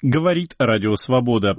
Говорит Радио Свобода.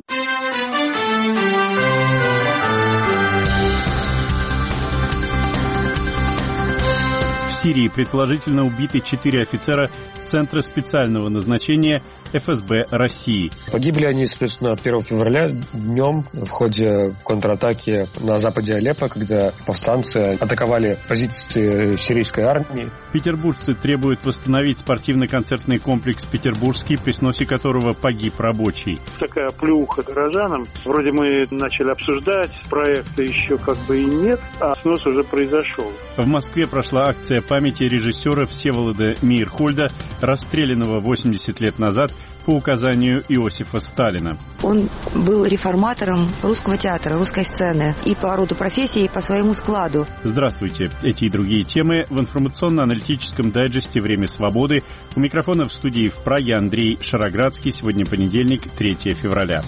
В Сирии предположительно убиты 4 офицера Центра специального назначения ФСБ России. Погибли они, соответственно, 1 февраля днем в ходе контратаки на западе Алеппо, когда повстанцы атаковали позиции сирийской армии. Петербуржцы требуют восстановить спортивно-концертный комплекс «Петербургский», при сносе которого погиб рабочий. Такая плюха горожанам. Вроде мы начали обсуждать, проекта еще как бы и нет, а снос уже произошел. В Москве прошла акция памяти режиссера Всеволода Мейерхольда, расстрелянного 80 лет назад по указанию Иосифа Сталина. Он был реформатором русского театра, русской сцены и по роду профессии, и по своему складу. Здравствуйте. Эти и другие темы в информационно-аналитическом дайджесте «Время свободы». У микрофона в студии в Праге Андрей Шароградский. Сегодня понедельник, 3 февраля.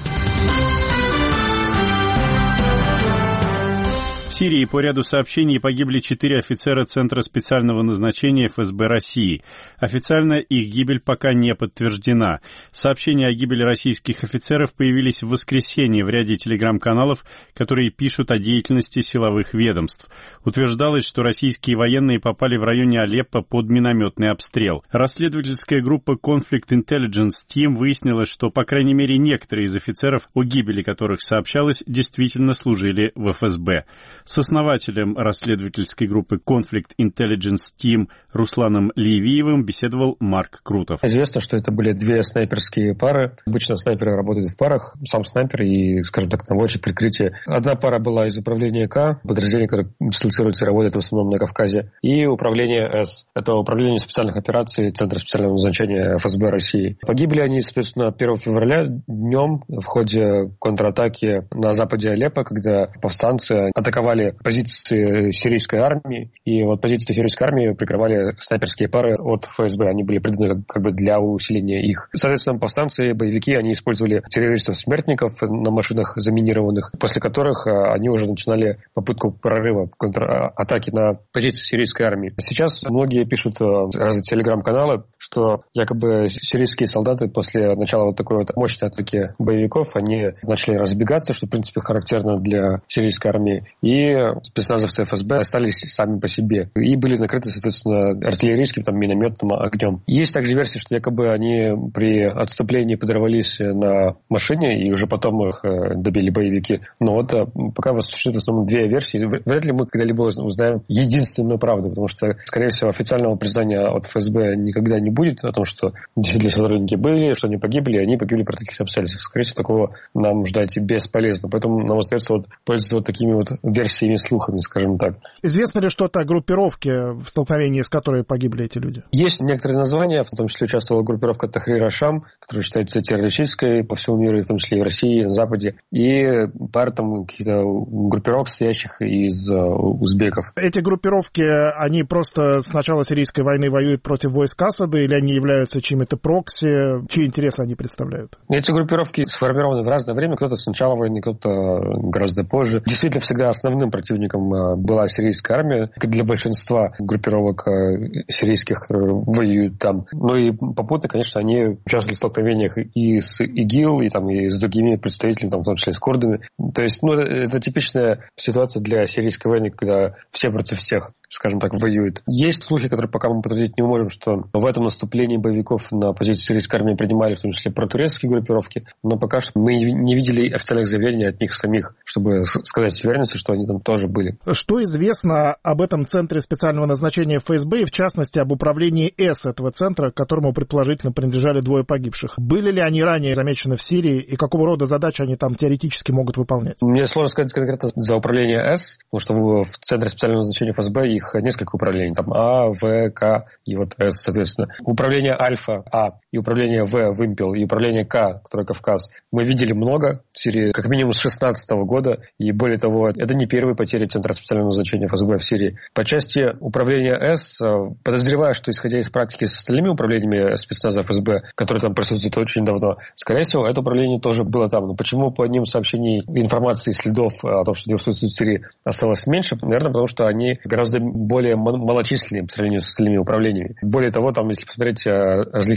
В Сирии по ряду сообщений погибли 4 офицера Центра специального назначения ФСБ России. Официально их гибель пока не подтверждена. Сообщения о гибели российских офицеров появились в воскресенье в ряде телеграм-каналов, которые пишут о деятельности силовых ведомств. Утверждалось, что российские военные попали в районе Алеппо под минометный обстрел. Расследовательская группа Conflict Intelligence Team выяснила, что, по крайней мере, некоторые из офицеров, о гибели которых сообщалось, действительно служили в ФСБ. С основателем расследовательской группы Conflict Intelligence Team Русланом Левиевым беседовал Марк Крутов. Известно, что это были 2 снайперские пары. Обычно снайперы работают в парах. Сам снайпер и, скажем так, наводчик прикрытия. Одна пара была из управления К, подразделение, которое дислоцируется и работает в основном на Кавказе. И управление С. Это управление специальных операций Центра специального назначения ФСБ России. Погибли они, соответственно, 1 февраля днем в ходе контратаки на западе Алеппо, когда повстанцы атаковали позиции сирийской армии, и вот позиции сирийской армии прикрывали снайперские пары от ФСБ. Они были приданы как бы для усиления их. Соответственно, повстанцы, боевики, они использовали террористов-смертников на машинах заминированных, после которых они уже начинали попытку прорыва, контратаки на позиции сирийской армии. Сейчас многие пишут разные телеграм-каналы, что якобы сирийские солдаты после начала вот такой вот мощной атаки боевиков, они начали разбегаться, что в принципе характерно для сирийской армии. И спецназовцы ФСБ остались сами по себе и были накрыты, соответственно, артиллерийским, минометным огнем. Есть также версия, что якобы они при отступлении подорвались на машине и уже потом их добили боевики. Но вот пока существует в основном 2 версии. Вряд ли мы когда-либо узнаем единственную правду, потому что, скорее всего, официального признания от ФСБ никогда не будет о том, что действительно сотрудники были, что они погибли при таких обстоятельствах. Скорее всего, такого нам ждать бесполезно. Поэтому нам остается пользоваться вот такими вот версиями, слухами, скажем так. Известно ли что-то о группировке, в столкновении с которой погибли эти люди? Есть некоторые названия, в том числе участвовала группировка Тахрир Аш-Шам, которая считается террористической по всему миру, в том числе и в России, и на Западе, и пара каких-то группировок, состоящих из узбеков. Эти группировки, они просто с начала сирийской войны воюют против войск Асада, или они являются чьими-то прокси? Чьи интересы они представляют? Эти группировки сформированы в разное время, кто-то с начала войны, кто-то гораздо позже. Действительно, всегда основным противником была сирийская армия, для большинства группировок сирийских, которые воюют там. Ну и попутно, конечно, они участвовали в столкновениях и с ИГИЛ, и с другими представителями, в том числе с курдами. То есть, это типичная ситуация для сирийской войны, когда все против всех, скажем так, воюют. Есть слухи, которые пока мы подтвердить не можем, что в этом наступлении боевиков на позиции сирийской армии принимали в том числе протурецкие группировки, но пока что мы не видели официальных заявлений от них самих, чтобы сказать с уверенностью, что они там тоже были. Что известно об этом центре специального назначения ФСБ и, в частности, об управлении С этого центра, к которому предположительно принадлежали 2 погибших? Были ли они ранее замечены в Сирии и какого рода задачи они там теоретически могут выполнять? Мне сложно сказать конкретно за управление С, потому что в центре специального назначения ФСБ их несколько управлений. Там А, В, К и вот С, соответственно. Управление Альфа А и управление В, Вымпел, и управление К, которое Кавказ, мы видели много в Сирии, как минимум с 2016 года. И более того, это не первые потери Центра специального назначения ФСБ в Сирии. По части управления С, подозреваю, что исходя из практики с остальными управлениями спецназа ФСБ, которые там присутствуют очень давно, скорее всего, это управление тоже было там. Но почему по одним сообщениям информации, следов о том, что они присутствуют в Сирии, осталось меньше? Наверное, потому что они гораздо более малочисленные по сравнению с остальными управлениями. Более того, там, если посмотреть различные ветеранские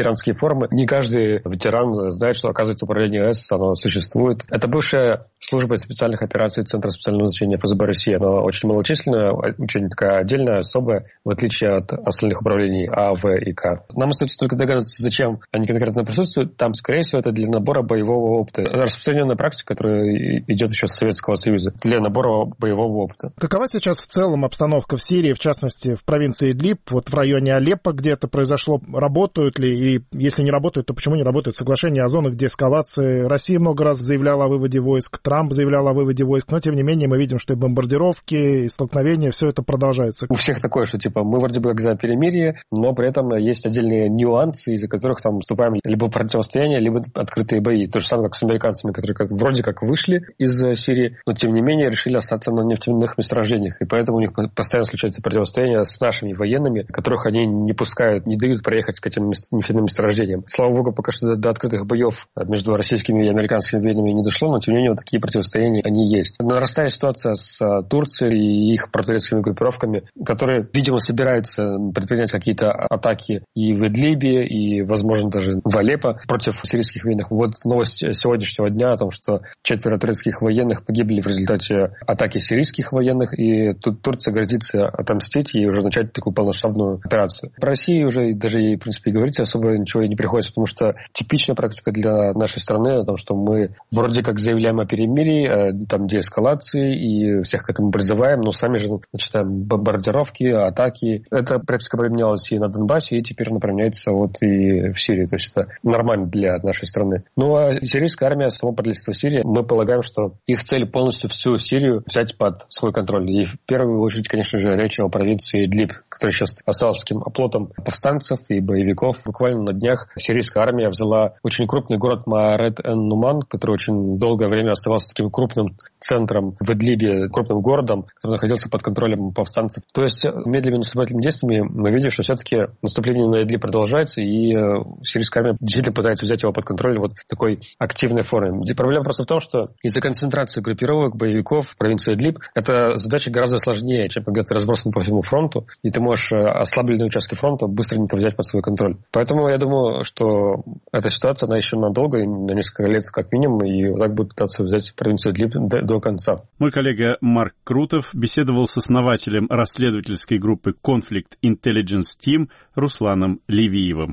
ветеранские форумы. Не каждый ветеран знает, что, оказывается, управление ОС, оно существует. Это бывшая служба специальных операций Центра специального назначения ФСБ России. Она очень малочисленная, очень такая отдельная, особая, в отличие от остальных управлений А, В и К. Нам остается только догадываться, зачем они конкретно присутствуют. Там, скорее всего, это для набора боевого опыта. Распространенная практика, которая идет еще с Советского Союза, для набора боевого опыта. Какова сейчас в целом обстановка в Сирии, в частности, в провинции Идлиб, вот в районе Алеппо, где это произошло? Работают ли, и если не работают, то почему не работают соглашения о зонах деэскалации? Россия много раз заявляла о выводе войск, Трамп заявлял о выводе войск, но, тем не менее, мы видим, что и бомбардировки, и столкновения, все это продолжается. У всех такое, что типа мы вроде бы как за перемирие, но при этом есть отдельные нюансы, из-за которых там вступаем либо в противостояние, либо открытые бои. То же самое, как с американцами, которые вроде как вышли из Сирии, но тем не менее решили остаться на нефтяных месторождениях. И поэтому у них постоянно случается противостояние с нашими военными, которых они не пускают, не дают проехать к этим нефтяным месторождениям. Слава богу, пока что до открытых боев между российскими и американскими военными не дошло, но тем не менее вот такие противостояния, они есть. Нарастает ситуация с Турцией и их протурецкими группировками, которые, видимо, собираются предпринять какие-то атаки и в Идлибе, и, возможно, даже в Алеппо против сирийских военных. Вот новость сегодняшнего дня о том, что 4 турецких военных погибли в результате атаки сирийских военных, и тут Турция грозится отомстить и уже начать такую полномасштабную операцию. Про Россию уже даже ей, в принципе, говорить особо ничего и не приходится, потому что типичная практика для нашей страны о том, что мы вроде как заявляем о перемирии, там деэскалации и всех к этому призываем, но сами же начинаем бомбардировки, атаки. Эта практика применялась и на Донбассе, и теперь она применяется вот и в Сирии. То есть это нормально для нашей страны. Ну а сирийская армия, само правительство Сирии, мы полагаем, что их цель полностью всю Сирию взять под свой контроль. И в первую очередь, конечно же, речь о провинции Идлиб, которая сейчас осталась таким оплотом повстанцев и боевиков. Буквально на днях сирийская армия взяла очень крупный город Маарет-эн-Нуман, который очень долгое время оставался таким крупным центром в Идлибе, крупным городом, который находился под контролем повстанцев. То есть медленными наступательными действиями мы видим, что все-таки наступление на Идлиб продолжается, и сирийская армия действительно пытается взять его под контроль вот в такой активной форме. И проблема просто в том, что из-за концентрации группировок, боевиков в провинции Идлиб, эта задача гораздо сложнее, чем когда ты разбросан по всему фронту, и ты можешь ослабленные участки фронта быстренько взять под свой контроль. Поэтому я думаю, что эта ситуация, она еще надолго, на несколько лет как минимум, и вот так будет пытаться взять провинцию Идлиб до конца. Мой коллега Марк Крутов беседовал с основателем расследовательской группы Conflict Intelligence Team Русланом Левиевым.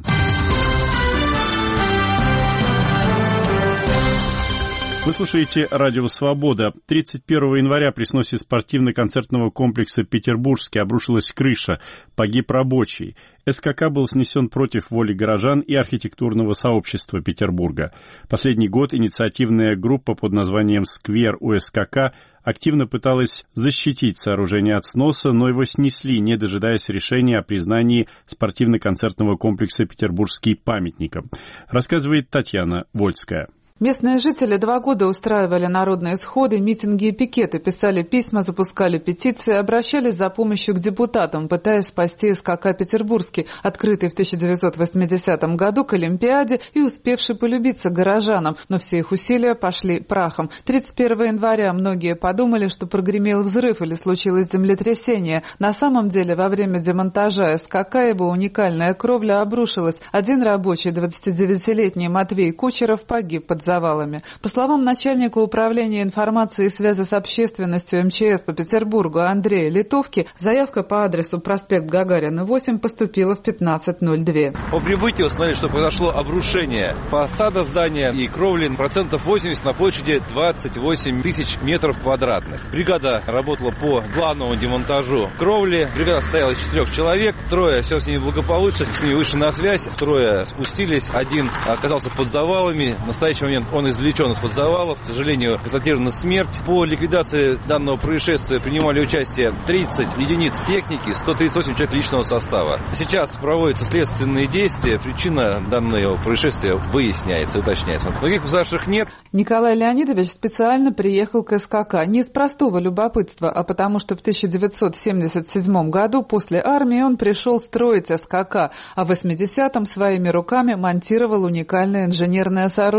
Вы слушаете «Радио Свобода». 31 января при сносе спортивно-концертного комплекса «Петербургский» обрушилась крыша. Погиб рабочий. СКК был снесен против воли горожан и архитектурного сообщества Петербурга. Последний год инициативная группа под названием «Сквер УСКК» активно пыталась защитить сооружение от сноса, но его снесли, не дожидаясь решения о признании спортивно-концертного комплекса «Петербургский» памятником. Рассказывает Татьяна Вольская. Местные жители 2 года устраивали народные сходы, митинги и пикеты, писали письма, запускали петиции, обращались за помощью к депутатам, пытаясь спасти СКК «Петербургский», открытый в 1980 году к Олимпиаде и успевший полюбиться горожанам, но все их усилия пошли прахом. 31 января многие подумали, что прогремел взрыв или случилось землетрясение. На самом деле, во время демонтажа СКК его уникальная кровля обрушилась. Один рабочий, 29-летний Матвей Кучеров, погиб под завалами. По словам начальника управления информации и связи с общественностью МЧС по Петербургу Андрея Литовки, заявка по адресу проспект Гагарина, 8 поступила в 15:02. По прибытии установили, что произошло обрушение фасада здания и кровли процентов 80 на площади 28 тысяч метров квадратных. Бригада работала по главному демонтажу кровли. Бригада состояла из 4 человек. 3 все с ними благополучно, с ними вышли на связь. 3 спустились. 1 оказался под завалами. В настоящий момент он извлечен из-под завалов. К сожалению, констатирована смерть. По ликвидации данного происшествия принимали участие 30 единиц техники, 138 человек личного состава. Сейчас проводятся следственные действия. Причина данного происшествия выясняется, уточняется. Других пострадавших нет. Николай Леонидович специально приехал к СКК не из простого любопытства, а потому что в 1977 году после армии он пришел строить СКК, а в 80-м своими руками монтировал уникальное инженерное сооружение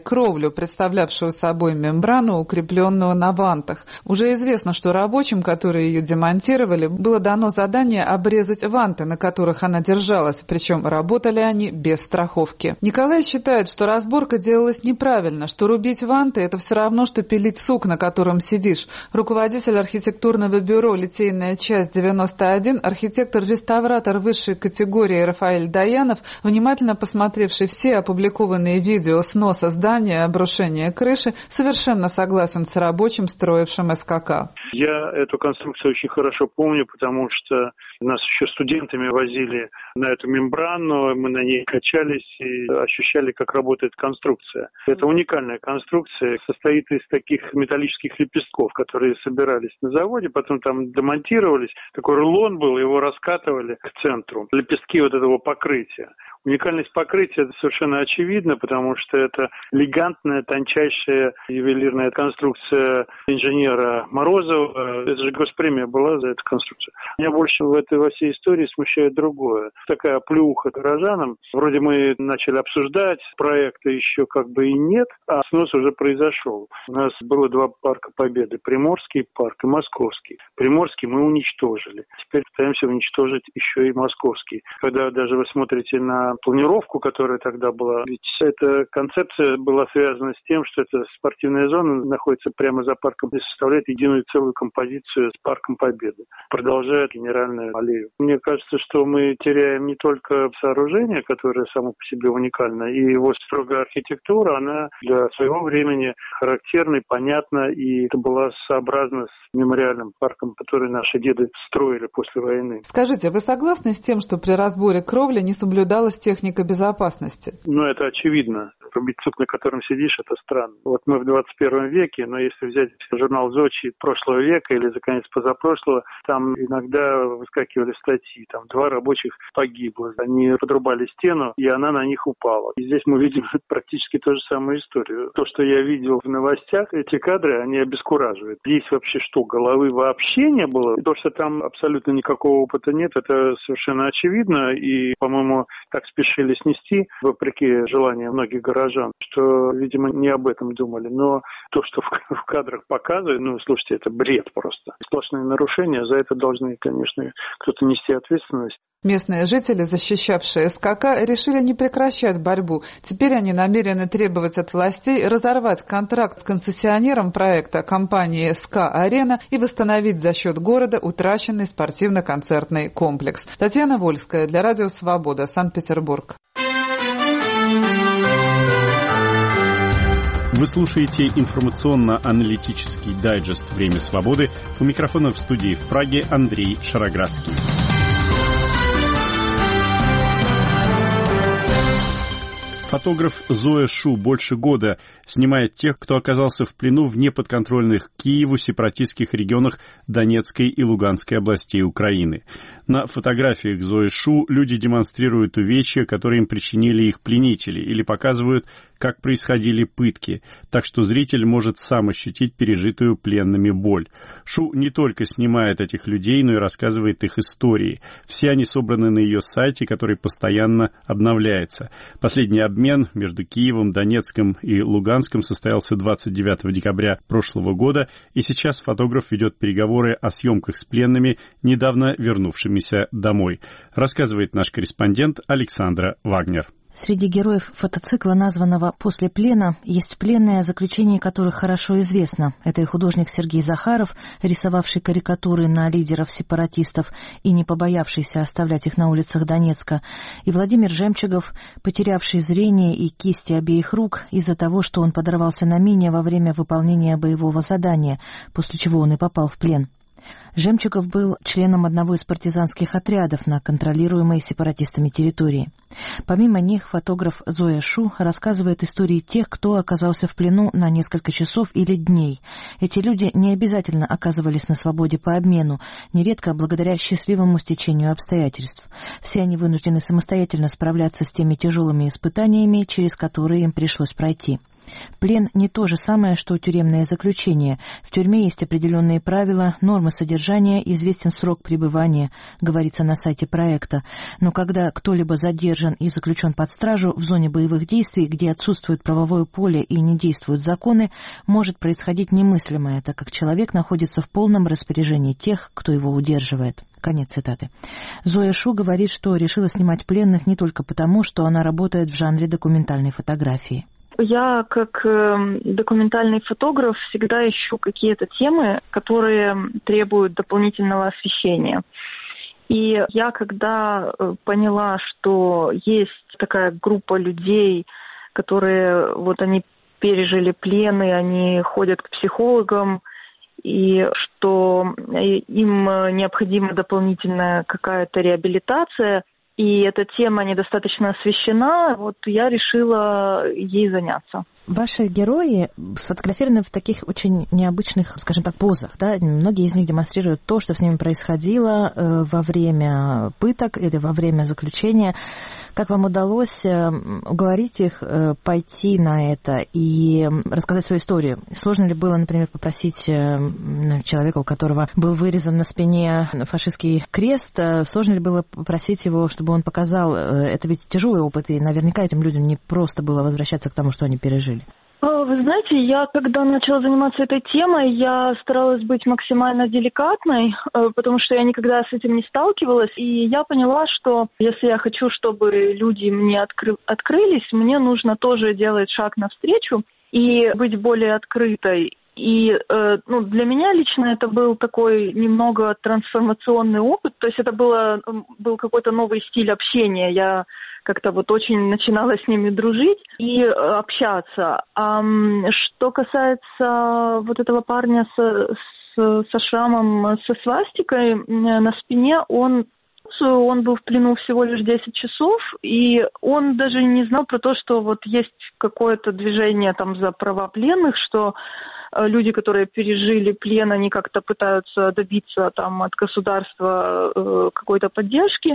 кровлю, представлявшую собой мембрану, укрепленную на вантах. Уже известно, что рабочим, которые ее демонтировали, было дано задание обрезать ванты, на которых она держалась, причем работали они без страховки. Николай считает, что разборка делалась неправильно, что рубить ванты – это все равно, что пилить сук, на котором сидишь. Руководитель архитектурного бюро «Литейная часть 91», архитектор-реставратор высшей категории Рафаэль Даянов, внимательно посмотревший все опубликованные видео сноса здания, обрушения крыши, совершенно согласен с рабочим, строившим СКК. Я эту конструкцию очень хорошо помню, потому что нас еще студентами возили на эту мембрану, мы на ней качались и ощущали, как работает конструкция. Это уникальная конструкция, состоит из таких металлических лепестков, которые собирались на заводе, потом там демонтировались. Такой рулон был, его раскатывали к центру. Лепестки вот этого покрытия. Уникальность покрытия совершенно очевидна, потому что это элегантная, тончайшая ювелирная конструкция инженера Морозова. Это же госпремия была за эту конструкцию. Меня больше во всей истории смущает другое. Такая плюха горожанам. Вроде мы начали обсуждать, проекта еще как бы и нет, а снос уже произошел. У нас было 2 парка Победы. Приморский парк и Московский. Приморский мы уничтожили. Теперь пытаемся уничтожить еще и Московский. Когда даже вы смотрите на планировку, которая тогда была, ведь эта концепция была связана с тем, что эта спортивная зона находится прямо за парком и составляет единую целую композицию с парком Победы. Продолжает генеральную аллею. Мне кажется, что мы теряем не только сооружение, которое само по себе уникально, и его строгая архитектура, она для своего времени характерна, понятна, и это была сообразна с мемориальным парком, который наши деды строили после войны. Скажите, вы согласны с тем, что при разборе кровли не соблюдалась техника безопасности? Ну, это очевидно. Рубить сук, на котором сидишь, это странно. Вот мы в 21 веке, но если взять журнал «Зодчий» прошлого века или за конец позапрошлого, там иногда выскакивали статьи. Там 2 рабочих погибло. Они подрубали стену, и она на них упала. И здесь мы видим практически ту же самую историю. То, что я видел в новостях, эти кадры, они обескураживают. Здесь вообще что, головы вообще не было? То, что там абсолютно никакого опыта нет, это совершенно очевидно. И, по-моему, так спешили снести, вопреки желанию многих горожан, что, видимо, не об этом думали. Но то, что в кадрах показывают, ну, слушайте, это бред просто. Сплошные нарушения, за это должны, конечно, кто-то нести ответственность. Местные жители, защищавшие СКК, решили не прекращать борьбу. Теперь они намерены требовать от властей разорвать контракт с концессионером проекта компании СК-Арена и восстановить за счет города утраченный спортивно-концертный комплекс. Татьяна Вольская для Радио Свобода, Санкт-Петербург. Вы слушаете информационно-аналитический дайджест «Время свободы». У микрофона в студии в Праге Андрей Шароградский. Фотограф Зоя Шу больше года снимает тех, кто оказался в плену в неподконтрольных Киеву сепаратистских регионах Донецкой и Луганской областей Украины. На фотографиях Зои Шу люди демонстрируют увечья, которые им причинили их пленители, или показывают, как происходили пытки, так что зритель может сам ощутить пережитую пленными боль. Шу не только снимает этих людей, но и рассказывает их истории. Все они собраны на ее сайте, который постоянно обновляется. Последний обмен между Киевом, Донецком и Луганском состоялся 29 декабря прошлого года, и сейчас фотограф ведет переговоры о съемках с пленными, недавно вернувшимися домой. Рассказывает наш корреспондент Александра Вагнер. Среди героев фотоцикла, названного «После плена», есть пленные, о заключении которых хорошо известно. Это и художник Сергей Захаров, рисовавший карикатуры на лидеров сепаратистов и не побоявшийся оставлять их на улицах Донецка, и Владимир Жемчугов, потерявший зрение и кисти обеих рук из-за того, что он подорвался на мине во время выполнения боевого задания, после чего он и попал в плен. Жемчугов был членом одного из партизанских отрядов на контролируемой сепаратистами территории. Помимо них, фотограф Зоя Шу рассказывает истории тех, кто оказался в плену на несколько часов или дней. Эти люди не обязательно оказывались на свободе по обмену, нередко благодаря счастливому стечению обстоятельств. Все они вынуждены самостоятельно справляться с теми тяжелыми испытаниями, через которые им пришлось пройти. Плен не то же самое, что тюремное заключение. В тюрьме есть определенные правила, нормы содержания, известен срок пребывания, говорится на сайте проекта. Но когда кто-либо задержан и заключен под стражу в зоне боевых действий, где отсутствует правовое поле и не действуют законы, может происходить немыслимое, так как человек находится в полном распоряжении тех, кто его удерживает. Конец цитаты. Зоя Шу говорит, что решила снимать пленных не только потому, что она работает в жанре документальной фотографии. Я, как документальный фотограф, всегда ищу какие-то темы, которые требуют дополнительного освещения. И я, когда поняла, что есть такая группа людей, которые они пережили плены, они ходят к психологам, и что им необходима дополнительная какая-то реабилитация, и эта тема недостаточно освещена, я решила ей заняться. Ваши герои сфотографированы в таких очень необычных, скажем так, позах, да? Многие из них демонстрируют то, что с ними происходило во время пыток или во время заключения. Как вам удалось уговорить их пойти на это и рассказать свою историю? Сложно ли было, например, попросить человека, у которого был вырезан на спине фашистский крест, сложно ли было попросить его, чтобы он показал? Это ведь тяжелый опыт, и наверняка этим людям не просто было возвращаться к тому, что они пережили. Вы знаете, я когда начала заниматься этой темой, я старалась быть максимально деликатной, потому что я никогда с этим не сталкивалась, и я поняла, что если я хочу, чтобы люди мне открылись, мне нужно тоже делать шаг навстречу и быть более открытой. И для меня лично это был такой немного трансформационный опыт, то есть это был какой-то новый стиль общения. Я как-то очень начинала с ними дружить и общаться. А что касается этого парня со шрамом, со свастикой на спине, он был в плену всего лишь 10 часов, и он даже не знал про то, что есть какое-то движение за права пленных, что люди, которые пережили плен, они как-то пытаются добиться от государства какой-то поддержки.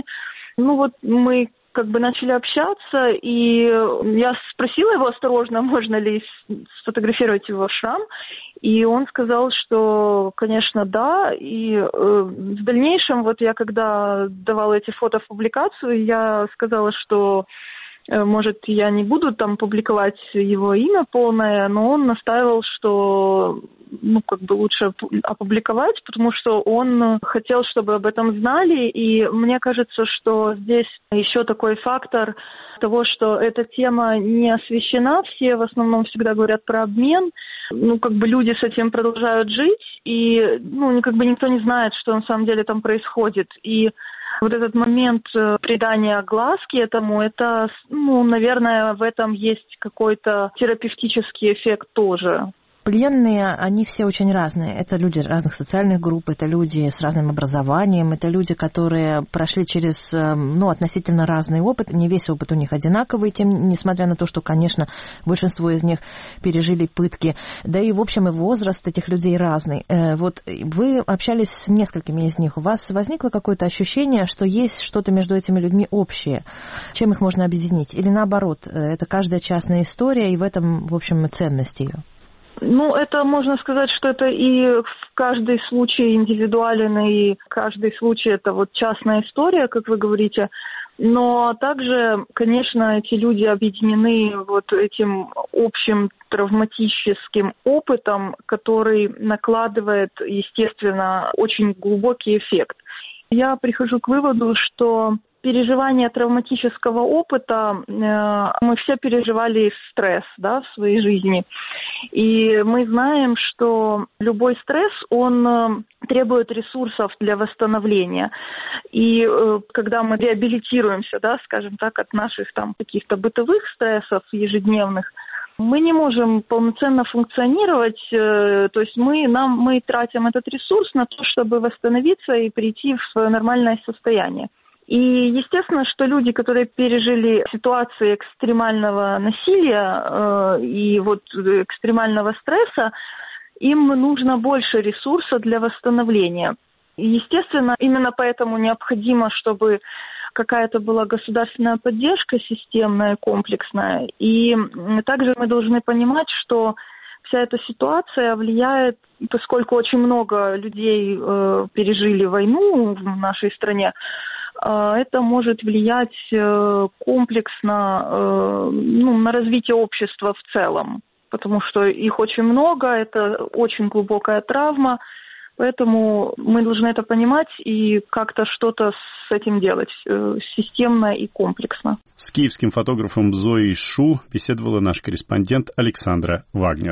Мы начали общаться, и я спросила его осторожно, можно ли сфотографировать его шрам, и он сказал, что, конечно, да, и в дальнейшем, я когда давала эти фото в публикацию, я сказала, что может, я не буду публиковать его имя полное, но он настаивал, что лучше опубликовать, потому что он хотел, чтобы об этом знали, и мне кажется, что здесь еще такой фактор того, что эта тема не освещена, все в основном всегда говорят про обмен, люди с этим продолжают жить, и никто не знает, что на самом деле там происходит, и этот момент придания огласки этому, это, наверное, в этом есть какой-то терапевтический эффект тоже. Пленные, они все очень разные. Это люди разных социальных групп, это люди с разным образованием, это люди, которые прошли через относительно разный опыт. Не весь опыт у них одинаковый, несмотря на то, что, конечно, большинство из них пережили пытки. Да и, в общем, и возраст этих людей разный. Вы общались с несколькими из них. У вас возникло какое-то ощущение, что есть что-то между этими людьми общее? Чем их можно объединить? Или наоборот, это каждая частная история, и в этом, в общем, ценность ее? Это можно сказать, что это и каждый случай индивидуален, и каждый случай это частная история, как вы говорите. Но также, конечно, эти люди объединены этим общим травматическим опытом, который накладывает, естественно, очень глубокий эффект. Я прихожу к выводу, что переживание травматического опыта, мы все переживали стресс, в своей жизни. И мы знаем, что любой стресс, он требует ресурсов для восстановления. И когда мы реабилитируемся, скажем так, от наших каких-то бытовых стрессов ежедневных, мы не можем полноценно функционировать, то есть мы тратим этот ресурс на то, чтобы восстановиться и прийти в нормальное состояние. И естественно, что люди, которые пережили ситуации экстремального насилия и экстремального стресса, им нужно больше ресурса для восстановления. И естественно, именно поэтому необходимо, чтобы какая-то была государственная поддержка системная, комплексная. И также мы должны понимать, что вся эта ситуация влияет, поскольку очень много людей пережили войну в нашей стране, это может влиять комплексно на развитие общества в целом, потому что их очень много, это очень глубокая травма, поэтому мы должны это понимать и как-то что-то с этим делать системно и комплексно. С киевским фотографом Зоей Шу беседовала наш корреспондент Александра Вагнер.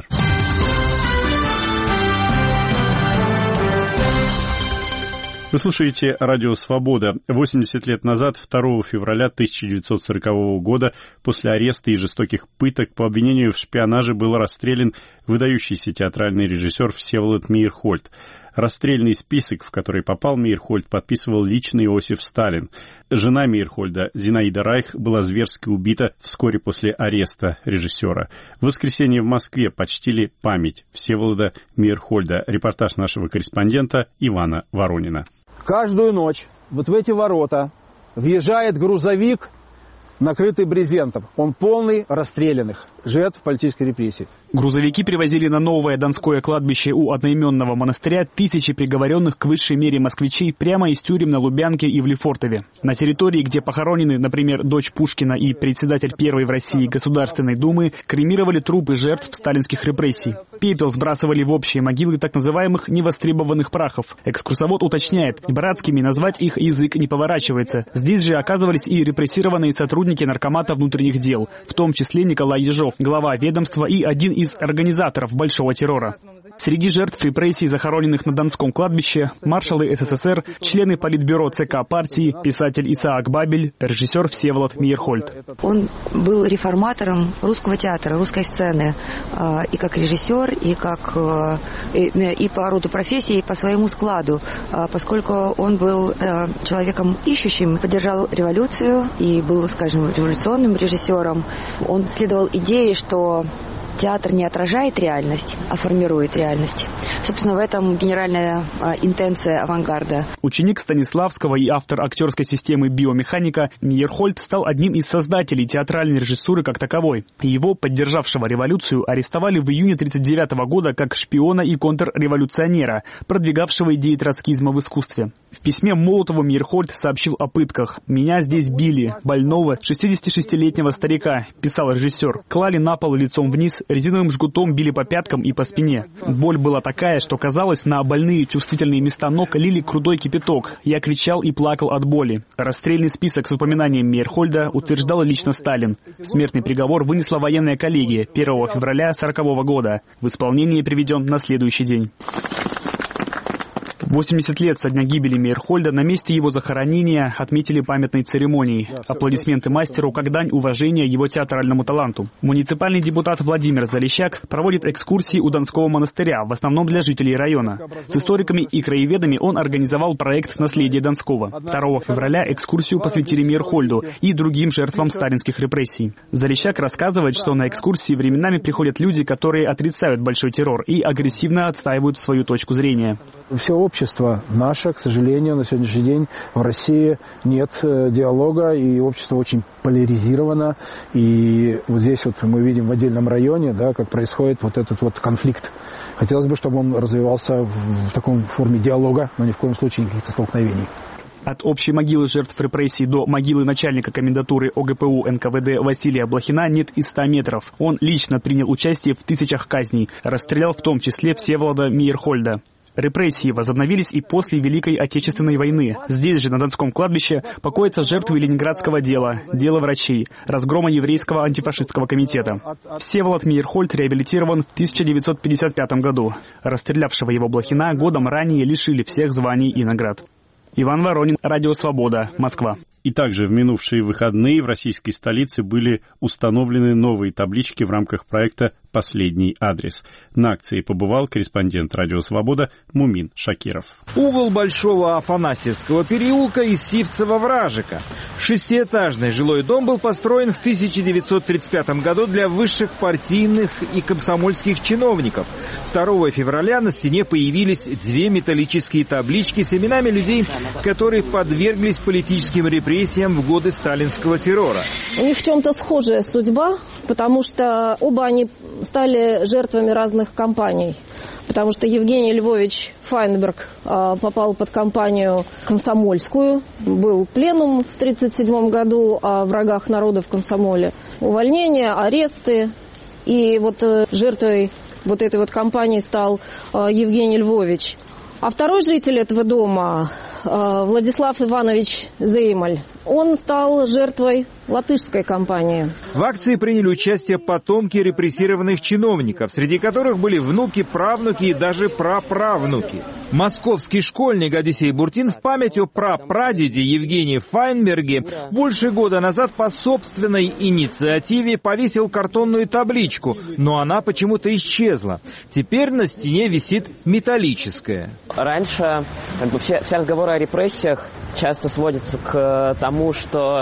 Вы слушаете «Радио Свобода». 80 лет назад, 2 февраля 1940 года, после ареста и жестоких пыток по обвинению в шпионаже был расстрелян выдающийся театральный режиссер Всеволод Мейерхольд. Расстрельный список, в который попал Мейерхольд, подписывал лично Иосиф Сталин. Жена Мейерхольда, Зинаида Райх, была зверски убита вскоре после ареста режиссера. В воскресенье в Москве почтили память Всеволода Мейерхольда. Репортаж нашего корреспондента Ивана Воронина. Каждую ночь вот в эти ворота въезжает грузовик, накрытый брезентом. Он полный расстрелянных жертв политической репрессии. Грузовики привозили на новое Донское кладбище у одноименного монастыря тысячи приговоренных к высшей мере москвичей прямо из тюрем на Лубянке и в Лефортове. На территории, где похоронены, например, дочь Пушкина и председатель первой в России Государственной Думы, кремировали трупы жертв сталинских репрессий. Пепел сбрасывали в общие могилы так называемых невостребованных прахов. Экскурсовод уточняет, братскими назвать их язык не поворачивается. Здесь же оказывались и репрессированные сотрудники Наркомата внутренних дел, в том числе Николай Ежов, глава ведомства и один из организаторов Большого террора. Среди жертв репрессий, захороненных на Донском кладбище, маршалы СССР, члены Политбюро ЦК партии, писатель Исаак Бабель, режиссер Всеволод Мейерхольд. Он был реформатором русского театра, русской сцены, и как режиссер, и по роду профессии, и по своему складу, поскольку он был человеком ищущим, поддержал революцию и был, скажем, революционным режиссером. Он следовал идее, что театр не отражает реальность, а формирует реальность. Собственно, в этом генеральная интенция авангарда. Ученик Станиславского и автор актерской системы биомеханика, Мейерхольд стал одним из создателей театральной режиссуры как таковой. Его, поддержавшего революцию, арестовали в июне 1939 года как шпиона и контрреволюционера, продвигавшего идеи троцкизма в искусстве. В письме Молотову Мейерхольд сообщил о пытках. «Меня здесь били, больного, 66-летнего старика», — писал режиссер. «Клали на пол лицом вниз, резиновым жгутом били по пяткам и по спине. Боль была такая, что, казалось, на больные чувствительные места ног лили крутой кипяток. Я кричал и плакал от боли». Расстрельный список с упоминанием Мейерхольда утверждал лично Сталин. Смертный приговор вынесла военная коллегия 1 февраля 1940 года. В исполнение приведен на следующий день. 80 лет со дня гибели Мейерхольда на месте его захоронения отметили памятной церемонией. Аплодисменты мастеру как дань уважения его театральному таланту. Муниципальный депутат Владимир Залещак проводит экскурсии у Донского монастыря, в основном для жителей района. С историками и краеведами он организовал проект «Наследие Донского». 2 февраля экскурсию посвятили Мейерхольду и другим жертвам сталинских репрессий. Залещак рассказывает, что на экскурсии временами приходят люди, которые отрицают большой террор и агрессивно отстаивают свою точку зрения. Все общество наше, к сожалению, на сегодняшний день в России нет диалога, и общество очень поляризировано. И вот здесь вот мы видим в отдельном районе, да, как происходит вот этот вот конфликт. Хотелось бы, чтобы он развивался в таком форме диалога, но ни в коем случае каких-то столкновений. От общей могилы жертв репрессий до могилы начальника комендатуры ОГПУ НКВД Василия Блохина нет и 100 метров. Он лично принял участие в тысячах казней, расстрелял в том числе Всеволода Мейерхольда. Репрессии возобновились и после Великой Отечественной войны. Здесь же, на Донском кладбище, покоятся жертвы Ленинградского дела, дела врачей, разгрома еврейского антифашистского комитета. Всеволод Мейерхольд реабилитирован в 1955 году. Расстрелявшего его Блохина годом ранее лишили всех званий и наград. Иван Воронин, Радио Свобода, Москва. И также в минувшие выходные в российской столице были установлены новые таблички в рамках проекта «Последний адрес». На акции побывал корреспондент «Радио Свобода» Мумин Шакиров. Угол Большого Афанасьевского переулка из Сивцева-Вражика. Шестиэтажный жилой дом был построен в 1935 году для высших партийных и комсомольских чиновников. 2 февраля на стене появились 2 металлические таблички с именами людей, которые подверглись политическим репрессиям репрессиям в годы сталинского террора. У них в чем-то схожая судьба, потому что оба они стали жертвами разных кампаний. Потому что Евгений Львович Файнберг попал под кампанию комсомольскую. Был пленум в 1937 году о врагах народа в комсомоле. Увольнения, аресты. И вот жертвой вот этой вот кампании стал Евгений Львович. А второй житель этого дома, Владислав Иванович Зеймаль, он стал жертвой латышской кампании. В акции приняли участие потомки репрессированных чиновников, среди которых были внуки, правнуки и даже праправнуки. Московский школьник Одиссей Буртин в память о прапрадеде Евгении Файнберге больше года назад по собственной инициативе повесил картонную табличку, но она почему-то исчезла. Теперь на стене висит металлическая. Раньше все разговоры о репрессиях часто сводятся к тому, что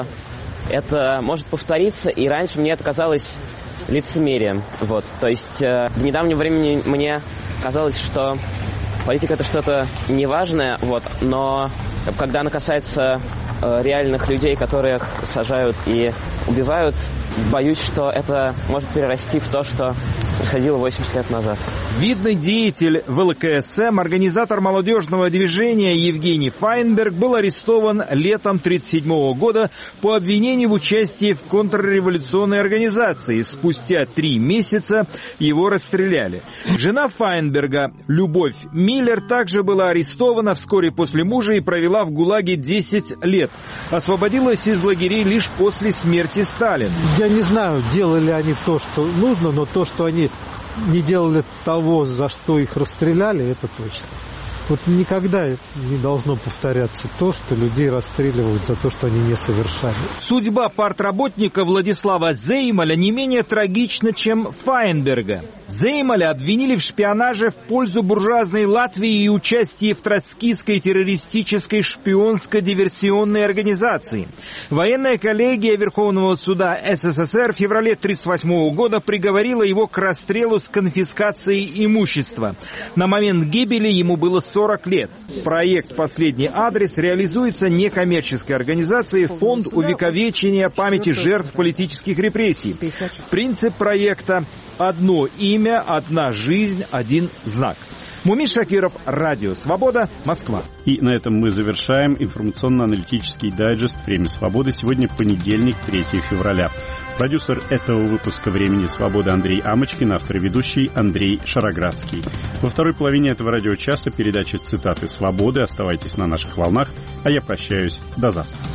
это может повториться, и раньше мне это казалось лицемерием. Вот. То есть до недавнего времени мне казалось, что политика — это что-то неважное, вот, но когда она касается реальных людей, которых сажают и убивают, боюсь, что это может перерасти в то, что происходило 80 лет назад. Видный деятель ВЛКСМ, организатор молодежного движения Евгений Файнберг был арестован летом 1937 года по обвинению в участии в контрреволюционной организации. Спустя 3 месяца его расстреляли. Жена Файнберга, Любовь Миллер, также была арестована вскоре после мужа и провела в ГУЛАГе 10 лет. Освободилась из лагерей лишь после смерти Сталина. Я не знаю, делали они то, что нужно, но то, что они не делали того, за что их расстреляли, это точно. Вот никогда не должно повторяться то, что людей расстреливают за то, что они не совершали. Судьба партработника Владислава Зеймаля не менее трагична, чем Файнберга. Зеймаля обвинили в шпионаже в пользу буржуазной Латвии и участии в троцкистской террористической шпионско-диверсионной организации. Военная коллегия Верховного суда СССР в феврале 1938 года приговорила его к расстрелу с конфискацией имущества. На момент гибели ему было 40 лет. Проект «Последний адрес» реализуется некоммерческой организацией «Фонд увековечения памяти жертв политических репрессий». Принцип проекта «Одно имя, одна жизнь, один знак». Мумин Шакиров, Радио Свобода, Москва. И на этом мы завершаем информационно-аналитический дайджест «Время свободы». Сегодня понедельник, 3 февраля. Продюсер этого выпуска «Времени свободы» Андрей Амочкин, автор и ведущий Андрей Шароградский. Во второй половине этого радиочаса передача «Цитаты свободы». Оставайтесь на наших волнах, а я прощаюсь. До завтра.